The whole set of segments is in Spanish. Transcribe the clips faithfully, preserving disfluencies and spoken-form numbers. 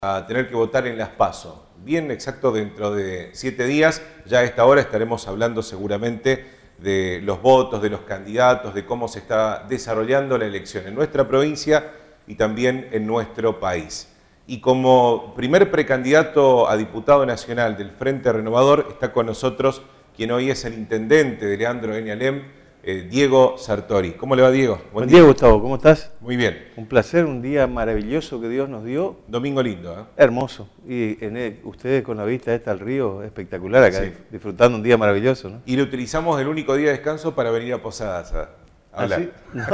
a tener que votar en las PASO. Bien exacto, dentro de siete días, ya a esta hora estaremos hablando seguramente de los votos, de los candidatos, de cómo se está desarrollando la elección en nuestra provincia y también en nuestro país. Y como primer precandidato a diputado nacional del Frente Renovador está con nosotros quien hoy es el intendente de Leandro N. Alem, eh, Diego Sartori. ¿Cómo le va, Diego? Buen, Buen día, día, Gustavo. ¿Cómo estás? Muy bien. Un placer, un día maravilloso que Dios nos dio. Domingo lindo, ¿eh? Hermoso. Y en el, ustedes con la vista esta al río, espectacular acá, sí. Disfrutando un día maravilloso, ¿no? Y le utilizamos el único día de descanso para venir a Posadas a, a hablar.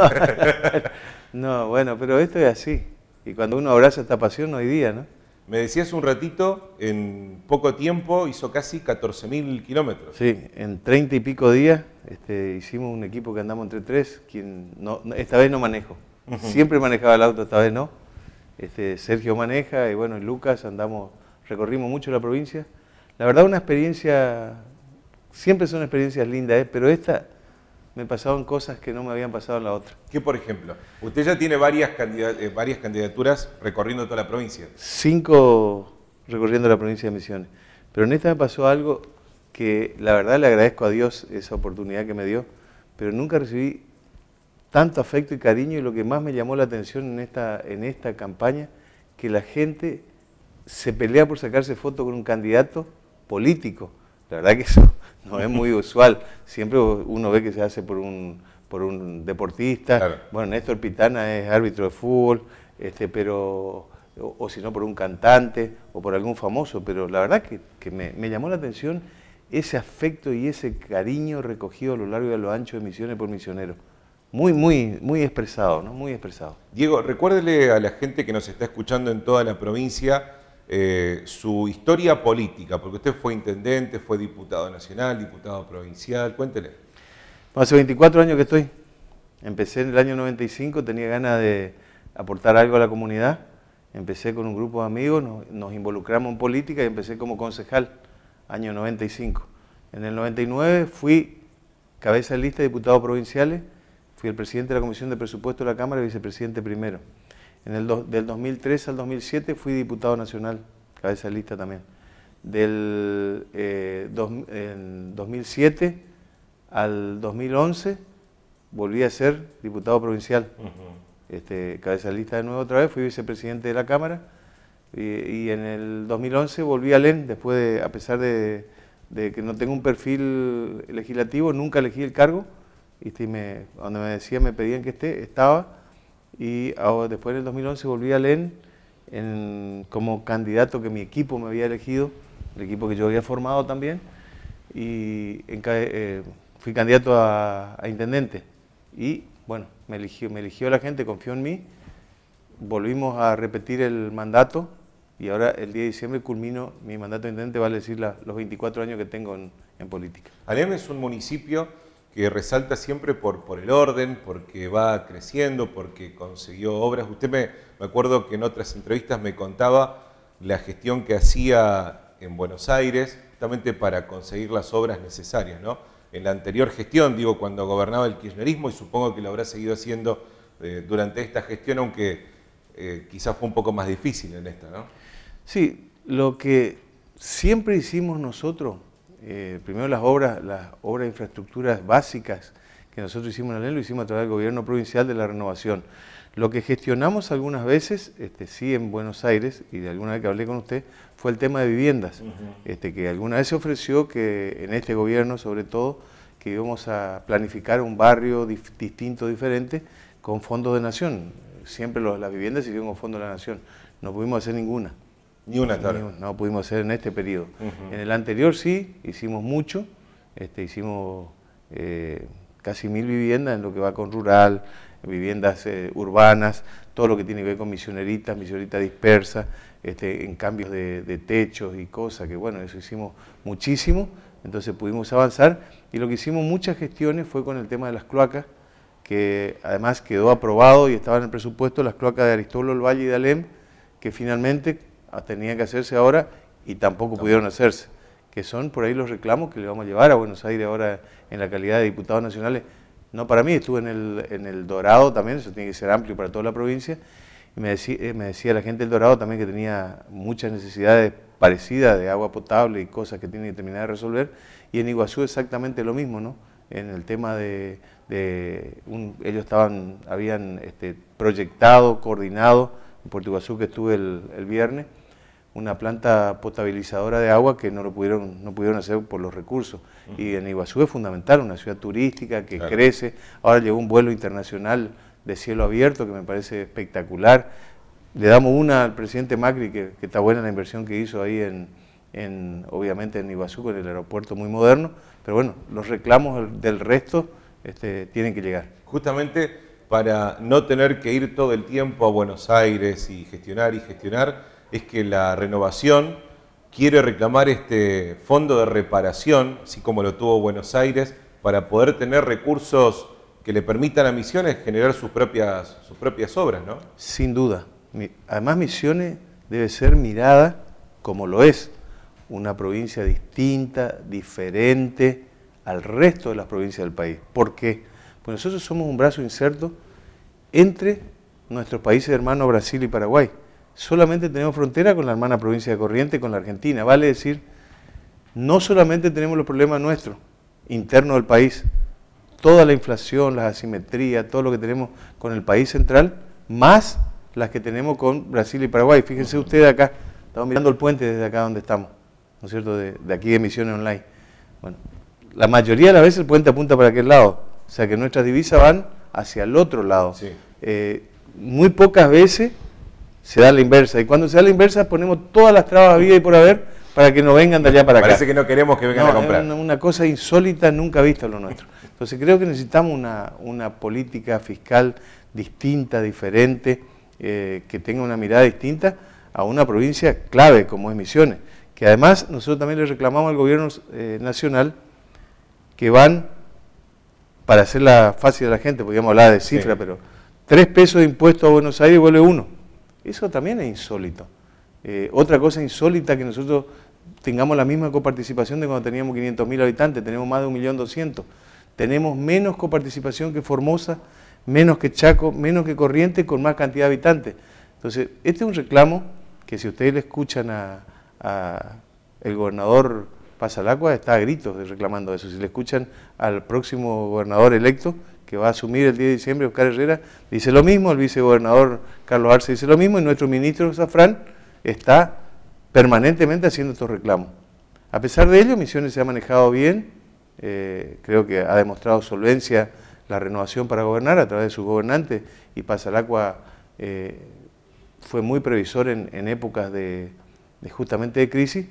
¿Ah, sí? No. No, bueno, pero esto es así. Y cuando uno abraza esta pasión no hay día, ¿no? Me decías un ratito, en poco tiempo hizo casi catorce mil kilómetros. Sí, en treinta y pico días este, hicimos un equipo que andamos entre tres, quien no, esta vez no manejo. Uh-huh. Siempre manejaba el auto, esta vez no. Este, Sergio maneja y bueno, y Lucas andamos, recorrimos mucho la provincia. La verdad una experiencia, siempre son experiencias lindas, ¿eh? Pero esta me pasaban cosas que no me habían pasado en la otra. ¿Qué, por ejemplo? Usted ya tiene varias, candidat eh, varias candidaturas recorriendo toda la provincia. Cinco recorriendo la provincia de Misiones. Pero en esta me pasó algo que la verdad le agradezco a Dios esa oportunidad que me dio, pero nunca recibí tanto afecto y cariño, y lo que más me llamó la atención en esta, en esta campaña, que la gente se pelea por sacarse foto con un candidato político. La verdad que eso no es muy usual. Siempre uno ve que se hace por un, por un deportista. Claro. Bueno, Néstor Pitana es árbitro de fútbol, este, pero o, o si no por un cantante o por algún famoso. Pero la verdad que, que me, me llamó la atención ese afecto y ese cariño recogido a lo largo y a lo ancho de Misiones por misioneros. Muy, muy, muy expresado, ¿no? Muy expresado. Diego, recuérdele a la gente que nos está escuchando en toda la provincia Eh, su historia política, porque usted fue intendente, fue diputado nacional, diputado provincial, cuéntele. Bueno, hace veinticuatro años que estoy, empecé en el año noventa y cinco, tenía ganas de aportar algo a la comunidad, empecé con un grupo de amigos, nos, nos involucramos en política y empecé como concejal, año noventa y cinco. En el noventa y nueve fui cabeza de lista de diputados provinciales, fui el presidente de la Comisión de Presupuesto de la Cámara y vicepresidente primero. En el do, del dos mil tres al dos mil siete fui diputado nacional, cabeza de lista también. Del eh, dos, en dos mil siete al dos mil once volví a ser diputado provincial, uh-huh. este, cabeza de lista de nuevo otra vez, fui vicepresidente de la Cámara y, y en el dos mil once volví a Alem, después de, a pesar de, de que no tengo un perfil legislativo, nunca elegí el cargo, y me, donde me decían, me pedían que esté, estaba. Y ahora, después en el dos mil once volví a Alem en, como candidato que mi equipo me había elegido, el equipo que yo había formado también, y en, eh, fui candidato a, a intendente. Y bueno, me eligió, me eligió la gente, confió en mí, volvimos a repetir el mandato y ahora el diez de diciembre culmino mi mandato de intendente, vale decir la, los veinticuatro años que tengo en, en política. Alem es un municipio que resalta siempre por, por el orden, porque va creciendo, porque consiguió obras. Usted me, me acuerdo que en otras entrevistas me contaba la gestión que hacía en Buenos Aires, justamente para conseguir las obras necesarias, ¿no? En la anterior gestión, digo, cuando gobernaba el kirchnerismo, y supongo que lo habrá seguido haciendo eh, durante esta gestión, aunque eh, quizás fue un poco más difícil en esta, ¿no? Sí, lo que siempre hicimos nosotros, Eh, primero las obras, las obras de infraestructuras básicas que nosotros hicimos en Alem, lo hicimos a través del gobierno provincial de la renovación. Lo que gestionamos algunas veces, este, sí en Buenos Aires, y de alguna vez que hablé con usted, fue el tema de viviendas, uh-huh. este, que alguna vez se ofreció que en este gobierno sobre todo, que íbamos a planificar un barrio dif distinto, diferente, con fondos de nación. Siempre los, las viviendas se hicieron con fondos de la nación, no pudimos hacer ninguna. Ni una tarde. No, no pudimos hacer en este periodo. Uh-huh. En el anterior sí, hicimos mucho, este, hicimos eh, casi mil viviendas en lo que va con rural, viviendas eh, urbanas, todo lo que tiene que ver con misioneritas, misioneritas dispersas, este, en cambios de, de techos y cosas, que bueno, eso hicimos muchísimo, entonces pudimos avanzar, y lo que hicimos muchas gestiones fue con el tema de las cloacas, que además quedó aprobado y estaba en el presupuesto, las cloacas de Aristóbulo del Valle y de Alem, que finalmente tenían que hacerse ahora y tampoco no. pudieron hacerse, que son por ahí los reclamos que le vamos a llevar a Buenos Aires ahora en la calidad de diputados nacionales. No para mí, estuve en el, en el Dorado también, eso tiene que ser amplio para toda la provincia, Y me decía, me decía la gente del Dorado también que tenía muchas necesidades parecidas de agua potable y cosas que tienen que terminar de resolver. Y en Iguazú exactamente lo mismo, ¿no? En el tema de, de un, ellos estaban, habían este, proyectado, coordinado, en Puerto Iguazú que estuve el, el viernes, una planta potabilizadora de agua que no lo pudieron, no pudieron hacer por los recursos. Uh-huh. Y en Iguazú es fundamental, una ciudad turística que claro. crece. Ahora llegó un vuelo internacional de cielo abierto que me parece espectacular. Le damos una al presidente Macri, que, que está buena la inversión que hizo ahí en, en, obviamente en Iguazú, con el aeropuerto muy moderno, pero bueno, los reclamos del resto este, tienen que llegar. Justamente para no tener que ir todo el tiempo a Buenos Aires y gestionar y gestionar, es que la Renovación quiere reclamar este fondo de reparación, así como lo tuvo Buenos Aires, para poder tener recursos que le permitan a Misiones generar sus propias, sus propias obras, ¿no? Sin duda. Además, Misiones debe ser mirada como lo es, una provincia distinta, diferente al resto de las provincias del país. ¿Por qué? Pues nosotros somos un brazo inserto entre nuestros países hermanos Brasil y Paraguay. Solamente tenemos frontera con la hermana provincia de Corrientes, con la Argentina. Vale decir, no solamente tenemos los problemas nuestros, internos del país, toda la inflación, las asimetrías, todo lo que tenemos con el país central, más las que tenemos con Brasil y Paraguay. Fíjense ustedes acá, estamos mirando el puente desde acá donde estamos, ¿no es cierto?, de, de aquí de Misiones Online. Bueno, la mayoría de las veces el puente apunta para aquel lado, o sea que nuestras divisas van hacia el otro lado. Sí. Eh, muy pocas veces se da la inversa, y cuando se da la inversa ponemos todas las trabas a vida y por haber para que no vengan de allá para acá. Parece que no queremos que vengan no, a comprar. Es una, una cosa insólita, nunca vista lo nuestro. Entonces creo que necesitamos una, una política fiscal distinta, diferente, eh, que tenga una mirada distinta a una provincia clave como es Misiones, que además nosotros también le reclamamos al gobierno eh, nacional que van, para hacerla fácil a la gente, podríamos hablar de cifra, sí. pero tres pesos de impuesto a Buenos Aires vuelve uno. Eso también es insólito. Eh, otra cosa insólita que nosotros tengamos la misma coparticipación de cuando teníamos quinientos mil habitantes, tenemos más de un millón doscientos. Tenemos menos coparticipación que Formosa, menos que Chaco, menos que Corrientes, con más cantidad de habitantes. Entonces, este es un reclamo que si ustedes le escuchan a, a el gobernador Pasalacua, está a gritos reclamando eso. Si le escuchan al próximo gobernador electo, que va a asumir el diez de diciembre, Oscar Herrera, dice lo mismo, el vicegobernador Carlos Arce dice lo mismo, y nuestro ministro Zafrán está permanentemente haciendo estos reclamos. A pesar de ello, Misiones se ha manejado bien, eh, creo que ha demostrado solvencia la renovación para gobernar a través de sus gobernantes, y Pasalacua eh, fue muy previsor en, en épocas de, de justamente de crisis,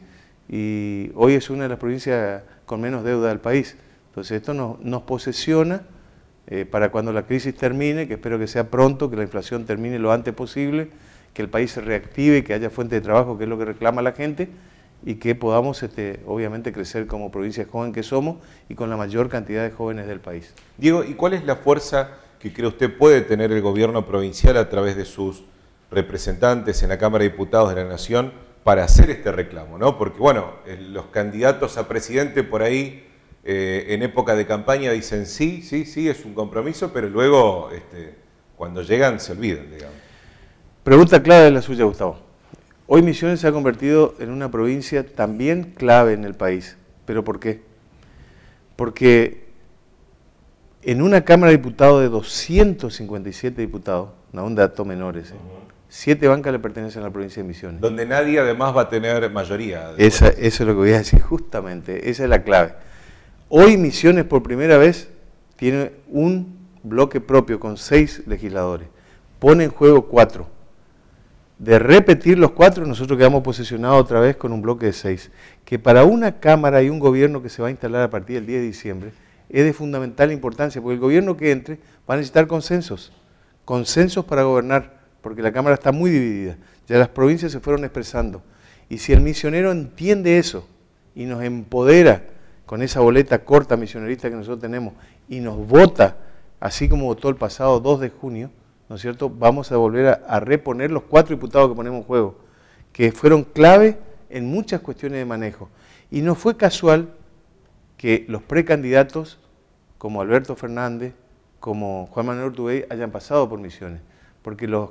y hoy es una de las provincias con menos deuda del país. Entonces esto nos, nos posesiona eh, para cuando la crisis termine, que espero que sea pronto, que la inflación termine lo antes posible, que el país se reactive, que haya fuente de trabajo, que es lo que reclama la gente, y que podamos este, obviamente crecer como provincia joven que somos y con la mayor cantidad de jóvenes del país. Diego, ¿y cuál es la fuerza que cree usted puede tener el gobierno provincial a través de sus representantes en la Cámara de Diputados de la Nación para hacer este reclamo, ¿no? Porque, bueno, los candidatos a presidente por ahí eh, en época de campaña dicen sí, sí, sí, es un compromiso, pero luego este, cuando llegan se olvidan, digamos. Pregunta clave de la suya, Gustavo. Hoy Misiones se ha convertido en una provincia también clave en el país. ¿Pero por qué? Porque en una Cámara de Diputados de doscientos cincuenta y siete diputados, no un dato menor ese, uh-huh. siete bancas le pertenecen a la provincia de Misiones. Donde nadie además va a tener mayoría. Esa, eso es lo que voy a decir justamente, esa es la clave. Hoy Misiones por primera vez tiene un bloque propio con seis legisladores. Pone en juego cuatro. De repetir los cuatro, nosotros quedamos posesionados otra vez con un bloque de seis, que para una Cámara y un gobierno que se va a instalar a partir del diez de diciembre es de fundamental importancia, porque el gobierno que entre va a necesitar consensos, consensos para gobernar, porque la Cámara está muy dividida, ya las provincias se fueron expresando, y si el misionero entiende eso y nos empodera con esa boleta corta misionerista que nosotros tenemos y nos vota, así como votó el pasado dos de junio, ¿no es cierto?, vamos a volver a, a reponer los cuatro diputados que ponemos en juego, que fueron clave en muchas cuestiones de manejo. Y no fue casual que los precandidatos, como Alberto Fernández, como Juan Manuel Urtubey, hayan pasado por Misiones, porque los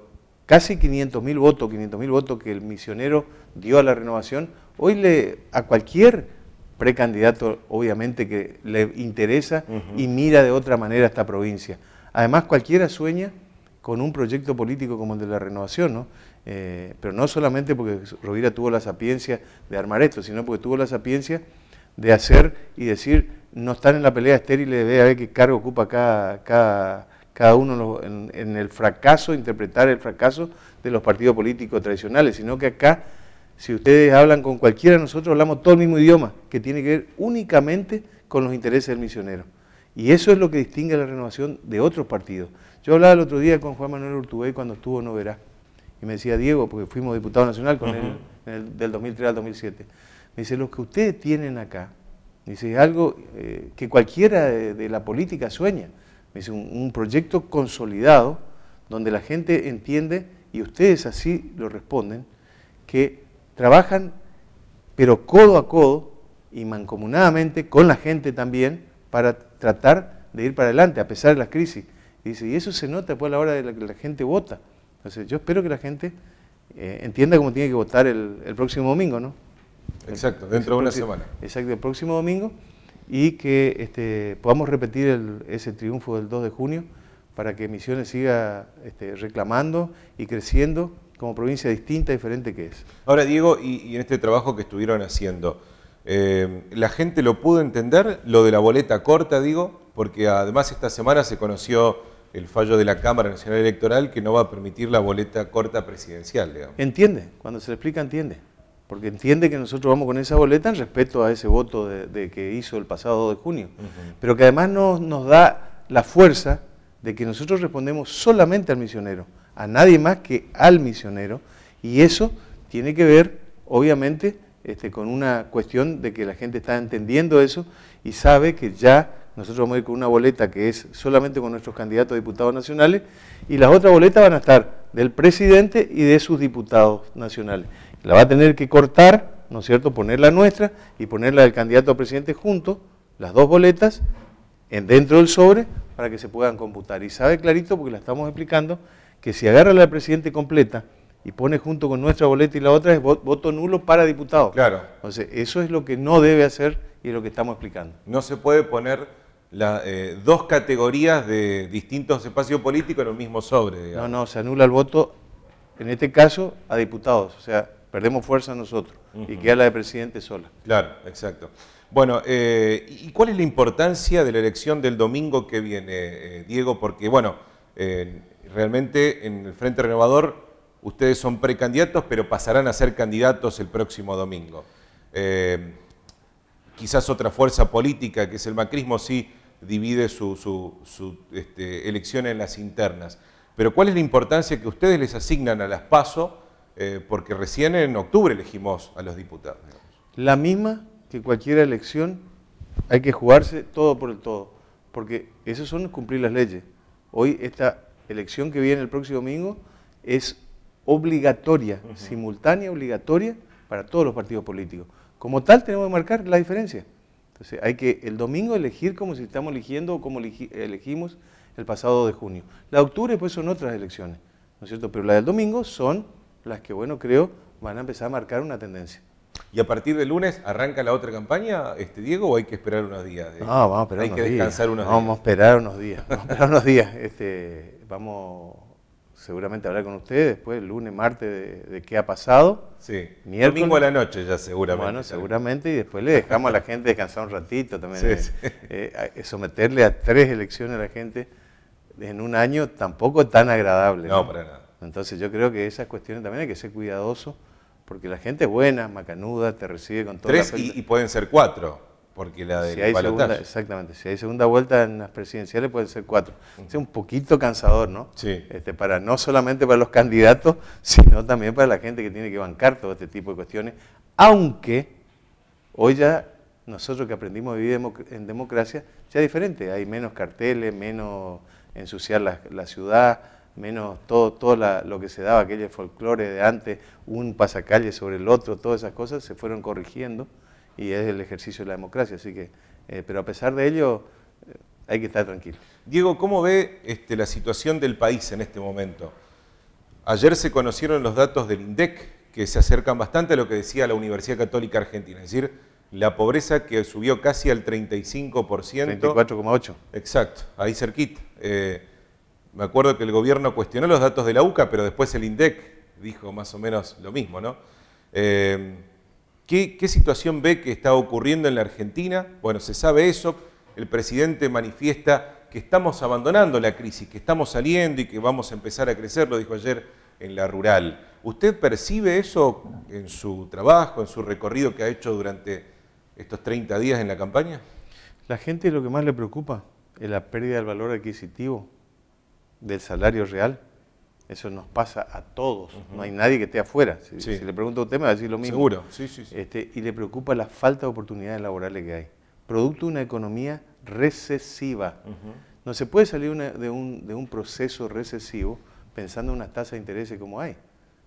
casi quinientos mil votos, quinientos mil votos que el misionero dio a la Renovación, hoy le a cualquier precandidato obviamente que le interesa uh-huh. y mira de otra manera esta provincia. Además cualquiera sueña con un proyecto político como el de la Renovación, ¿no? Eh, pero no solamente porque Rovira tuvo la sapiencia de armar esto, sino porque tuvo la sapiencia de hacer y decir, no están en la pelea estéril de ver a ver qué cargo ocupa cada, cada, cada uno en, en el fracaso, interpretar el fracaso de los partidos políticos tradicionales, sino que acá, si ustedes hablan con cualquiera de nosotros, hablamos todo el mismo idioma, que tiene que ver únicamente con los intereses del misionero. Y eso es lo que distingue a la Renovación de otros partidos. Yo hablaba el otro día con Juan Manuel Urtubey cuando estuvo en Oberá, y me decía, Diego, porque fuimos diputado nacional con uh-huh. él en el, del dos mil tres al dos mil siete, me dice, lo que ustedes tienen acá, me dice, es algo eh, que cualquiera de, de la política sueña. Me dice, un, un proyecto consolidado, donde la gente entiende, y ustedes así lo responden, que trabajan, pero codo a codo, y mancomunadamente, con la gente también, para tratar de ir para adelante, a pesar de las crisis. Y dice, y eso se nota después a la hora de la que la gente vota. Entonces, yo espero que la gente eh, entienda cómo tiene que votar el, el próximo domingo, ¿no? Exacto, dentro de una semana. Exacto, el próximo domingo, y que este, podamos repetir el, ese triunfo del dos de junio para que Misiones siga este, reclamando y creciendo como provincia distinta, diferente que es. Ahora, Diego, y, y en este trabajo que estuvieron haciendo, eh, ¿la gente lo pudo entender, lo de la boleta corta, digo? Porque además esta semana se conoció el fallo de la Cámara Nacional Electoral que no va a permitir la boleta corta presidencial, digamos. Entiende, cuando se le explica entiende, porque entiende que nosotros vamos con esa boleta en respeto a ese voto de, de que hizo el pasado dos de junio, uh-huh. pero que además nos, nos da la fuerza de que nosotros respondemos solamente al misionero, a nadie más que al misionero, y eso tiene que ver, obviamente, este, con una cuestión de que la gente está entendiendo eso y sabe que ya nosotros vamos a ir con una boleta que es solamente con nuestros candidatos a diputados nacionales, y las otras boletas van a estar del presidente y de sus diputados nacionales. La va a tener que cortar, ¿no es cierto?, poner la nuestra y ponerla del candidato a presidente juntos, las dos boletas, en, dentro del sobre, para que se puedan computar. Y sabe clarito, porque la estamos explicando, que si agarra la del presidente completa y pone junto con nuestra boleta y la otra, es voto nulo para diputado. Claro. Entonces, eso es lo que no debe hacer y es lo que estamos explicando. No se puede poner La, eh, dos categorías de distintos espacios políticos en el mismo sobre, digamos. No, no, se anula el voto, en este caso, a diputados, o sea, perdemos fuerza nosotros, uh-huh. y queda la de presidente sola. Claro, exacto. Bueno, eh, ¿y cuál es la importancia de la elección del domingo que viene, eh, Diego? Porque, bueno, eh, realmente en el Frente Renovador ustedes son precandidatos, pero pasarán a ser candidatos el próximo domingo. Eh, quizás otra fuerza política, que es el macrismo, sí divide su, su, su este, elección en las internas. Pero ¿cuál es la importancia que ustedes les asignan a las PASO? Eh, porque recién en octubre elegimos a los diputados. Digamos. La misma que cualquier elección, hay que jugarse todo por el todo, porque eso son cumplir las leyes. Hoy esta elección que viene el próximo domingo es obligatoria, uh-huh. simultánea, obligatoria para todos los partidos políticos. Como tal tenemos que marcar la diferencia. Entonces hay que el domingo elegir como si estamos eligiendo o como elegi, elegimos el pasado dos de junio. La de octubre pues son otras elecciones, ¿no es cierto? Pero las del domingo son las que, bueno, creo van a empezar a marcar una tendencia. ¿Y a partir del lunes arranca la otra campaña, este, Diego, o hay que esperar unos días? No, vamos a esperar hay unos que días. descansar unos vamos días. Vamos a esperar unos días. Vamos a esperar unos días. Este, vamos seguramente a hablar con ustedes después, el lunes, martes, de, de qué ha pasado. Sí, miércoles, domingo a la noche ya seguramente. Bueno, seguramente, y después le dejamos a la gente descansar un ratito también. Sí, eh, sí. Eh, someterle a tres elecciones a la gente en un año tampoco es tan agradable. No, ¿no? para nada. Entonces yo creo que esas cuestiones también hay que ser cuidadosos, porque la gente es buena, macanuda, te recibe con todo Tres y, y pueden ser cuatro, porque la del si hay segunda, balotaje. exactamente, si hay segunda vuelta en las presidenciales pueden ser cuatro. Uh-huh. Es un poquito cansador, ¿no? Sí. Este, para, no solamente para los candidatos, sino también para la gente que tiene que bancar todo este tipo de cuestiones, aunque hoy ya nosotros que aprendimos a vivir en democracia, ya es diferente, hay menos carteles, menos ensuciar la, la ciudad, menos todo, todo la, lo que se daba, aquel folclore de antes, un pasacalle sobre el otro, todas esas cosas se fueron corrigiendo y es el ejercicio de la democracia. Así que, eh, pero a pesar de ello, eh, hay que estar tranquilo. Diego, ¿cómo ve este, la situación del país en este momento? Ayer se conocieron los datos del INDEC, que se acercan bastante a lo que decía la Universidad Católica Argentina, es decir, la pobreza que subió casi al treinta y cinco por ciento. treinta y cuatro coma ocho. Exacto, ahí cerquita. Eh, me acuerdo que el gobierno cuestionó los datos de la U C A, pero después el INDEC dijo más o menos lo mismo, ¿no? Eh, ¿qué, ¿Qué situación ve que está ocurriendo en la Argentina? Bueno, se sabe eso, el presidente manifiesta que estamos abandonando la crisis, que estamos saliendo y que vamos a empezar a crecer, lo dijo ayer en la rural. ¿Usted percibe eso en su trabajo, en su recorrido que ha hecho durante estos treinta días en la campaña? La gente lo que más le preocupa es la pérdida del valor adquisitivo del salario real. Eso nos pasa a todos, uh-huh. No hay nadie que esté afuera. Si, sí. si le pregunto a usted me va a decir lo mismo. Seguro, sí, sí, sí. Este, y le preocupa la falta de oportunidades laborales que hay. Producto de una economía recesiva. Uh-huh. No se puede salir una, de, un, de un proceso recesivo pensando en unas tasas de interés como hay.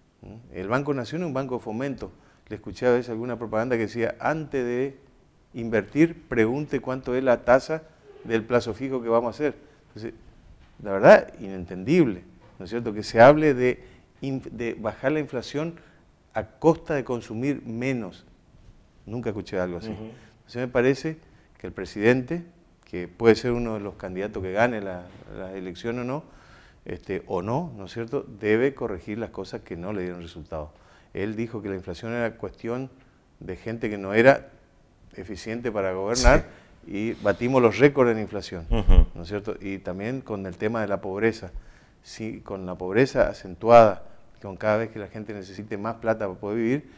El Banco Nación es un banco de fomento. Le escuché a veces alguna propaganda que decía, antes de invertir, pregunte cuánto es la tasa del plazo fijo que vamos a hacer. Entonces, la verdad, inentendible, ¿no es cierto? Que se hable de, de bajar la inflación a costa de consumir menos. Nunca escuché algo así. Uh-huh. Entonces me parece que el presidente, que puede ser uno de los candidatos que gane la, la elección o no, este, o no, ¿no es cierto?, debe corregir las cosas que no le dieron resultado. Él dijo que la inflación era cuestión de gente que no era eficiente para gobernar, sí. Y batimos los récords en inflación, uh-huh. ¿No es cierto? Y también con el tema de la pobreza, sí, con la pobreza acentuada, con cada vez que la gente necesite más plata para poder vivir,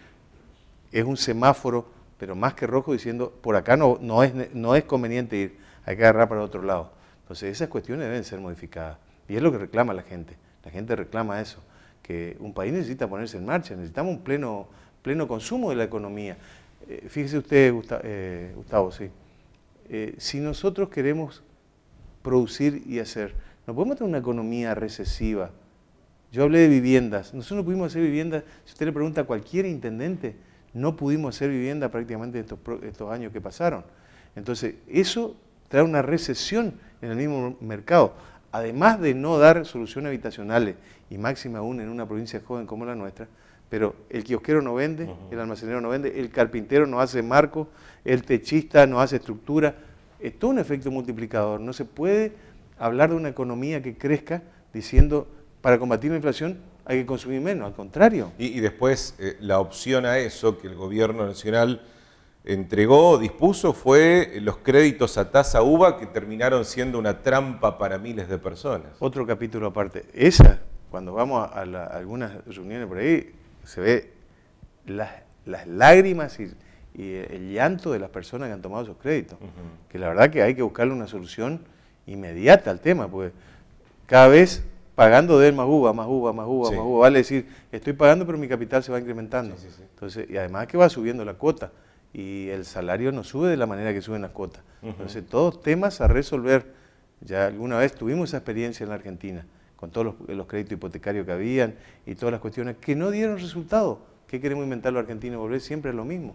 es un semáforo, pero más que rojo, diciendo, por acá no, no, es, no es conveniente ir, hay que agarrar para otro lado. Entonces esas cuestiones deben ser modificadas. Y es lo que reclama la gente. La gente reclama eso, que un país necesita ponerse en marcha, necesitamos un pleno, pleno consumo de la economía. Eh, fíjese usted, Gustavo, eh, Gustavo sí. Eh, si nosotros queremos producir y hacer, no podemos tener una economía recesiva. Yo hablé de viviendas, nosotros no pudimos hacer viviendas, si usted le pregunta a cualquier intendente, no pudimos hacer vivienda prácticamente estos, estos años que pasaron. Entonces, eso trae una recesión en el mismo mercado. Además de no dar soluciones habitacionales, y máxima aún en una provincia joven como la nuestra, pero el kiosquero no vende, uh-huh. El almacenero no vende, el carpintero no hace marco, el techista no hace estructura. Es todo un efecto multiplicador. No se puede hablar de una economía que crezca diciendo, para combatir la inflación hay que consumir menos, al contrario. Y, y después, eh, la opción a eso que el gobierno nacional entregó, dispuso, fue los créditos a tasa uva que terminaron siendo una trampa para miles de personas. Otro capítulo aparte. Esa, cuando vamos a, la, a algunas reuniones por ahí, se ve las, las lágrimas y, y el llanto de las personas que han tomado esos créditos. Uh-huh. Que la verdad que hay que buscarle una solución inmediata al tema, porque cada vez pagando de él más uva, más uva, más uva, sí. más uva, vale decir, estoy pagando pero mi capital se va incrementando. Sí, sí, sí. Entonces, y además que va subiendo la cuota. Y el salario no sube de la manera que suben las cuotas. Uh-huh. Entonces, todos temas a resolver. Ya alguna vez tuvimos esa experiencia en la Argentina, con todos los, los créditos hipotecarios que habían y todas las cuestiones que no dieron resultado. ¿Qué queremos inventar los argentinos? Volver siempre a lo mismo.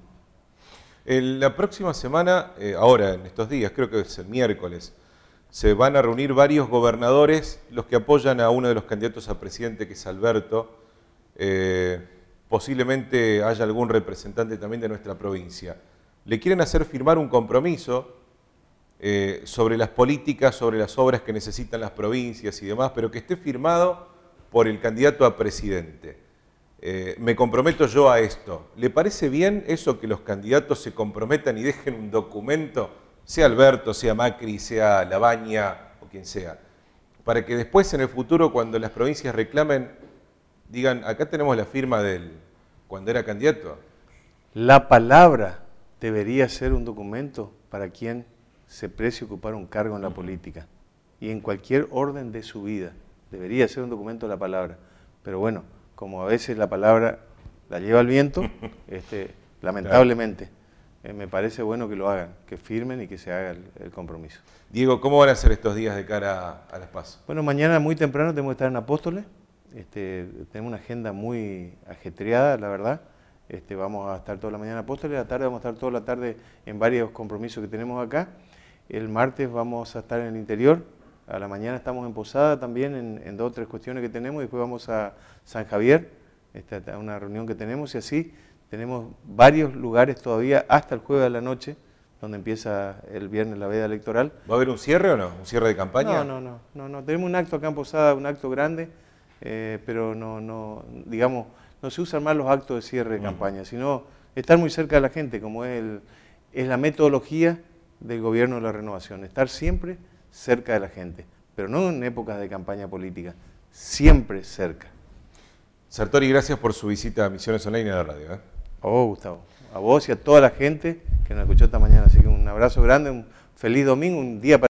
En la próxima semana, eh, ahora en estos días, creo que es el miércoles, se van a reunir varios gobernadores, los que apoyan a uno de los candidatos a presidente, que es Alberto. Eh, Posiblemente haya algún representante también de nuestra provincia. Le quieren hacer firmar un compromiso eh, sobre las políticas, sobre las obras que necesitan las provincias y demás, pero que esté firmado por el candidato a presidente. Eh, me comprometo yo a esto. ¿Le parece bien eso que los candidatos se comprometan y dejen un documento, sea Alberto, sea Macri, sea Labaña o quien sea, para que después en el futuro, cuando las provincias reclamen, digan, acá tenemos la firma del cuando era candidato? La palabra debería ser un documento para quien se precie ocupar un cargo en la política y en cualquier orden de su vida. Debería ser un documento la palabra. Pero bueno, como a veces la palabra la lleva el viento, este, lamentablemente, eh, me parece bueno que lo hagan, que firmen y que se haga el, el compromiso. Diego, ¿cómo van a ser estos días de cara a, a las PASO? Bueno, mañana muy temprano tenemos que estar en Apóstoles. Este, tenemos una agenda muy ajetreada, la verdad. Este, vamos a estar toda la mañana en Apóstoles, a la tarde vamos a estar toda la tarde en varios compromisos que tenemos acá. El martes vamos a estar en el interior, A la mañana estamos en Posada también, en, en dos o tres cuestiones que tenemos, y después vamos a San Javier, esta es una reunión que tenemos, y así tenemos varios lugares todavía hasta el jueves de la noche, donde empieza el viernes la veda electoral. ¿Va a haber un cierre o no? ¿Un cierre de campaña? No, no, no, no, no. Tenemos un acto acá en Posada, un acto grande, eh, pero no, no, digamos, no se usan más los actos de cierre de campaña, uh-huh. sino estar muy cerca de la gente, como es, el, es la metodología del gobierno de la renovación, estar siempre cerca de la gente, pero no en épocas de campaña política, siempre cerca. Sartori, gracias por su visita a Misiones Online y a la radio. ¿eh? A vos, Gustavo, a vos y a toda la gente que nos escuchó esta mañana, así que un abrazo grande, un feliz domingo, un día para